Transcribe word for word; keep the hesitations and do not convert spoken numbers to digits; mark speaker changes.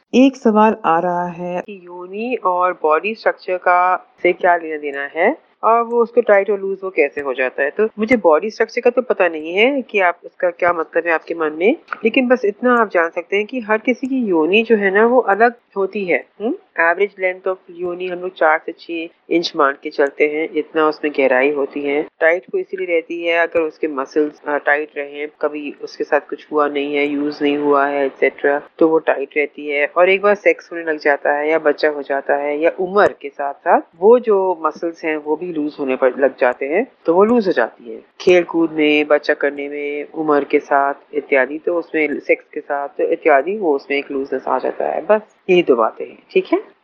Speaker 1: एक सवाल आ रहा है कि योनि और बॉडी स्ट्रक्चर का से क्या लेना देना है और वो उसको टाइट और लूज वो कैसे हो जाता है। तो मुझे बॉडी स्ट्रक्चर का तो पता नहीं है कि आप उसका क्या मतलब है आपके मन में, लेकिन बस इतना आप जान सकते हैं कि हर किसी की योनि जो है ना वो अलग होती है। एवरेज लेंथ ऑफ योनि हम लोग चार से छह इंच मान के चलते हैं, इतना उसमें गहराई होती है। टाइट को इसीलिए रहती है अगर उसके मसल्स टाइट रहे, कभी उसके साथ कुछ हुआ नहीं है, यूज नहीं हुआ है एक्सेट्रा, तो वो टाइट रहती है। और एक बार सेक्स होने लग जाता है या बच्चा हो जाता है या उम्र के साथ साथ वो जो मसल्स हैं वो भी लूज होने पर लग जाते हैं, तो वो लूज हो जाती है। खेल कूद में, बच्चा करने में, उम्र के साथ इत्यादि, तो उसमें सेक्स के साथ तो इत्यादि वो उसमें एक लूजनेस आ जाता है। बस यही दो बातें हैं। ठीक है।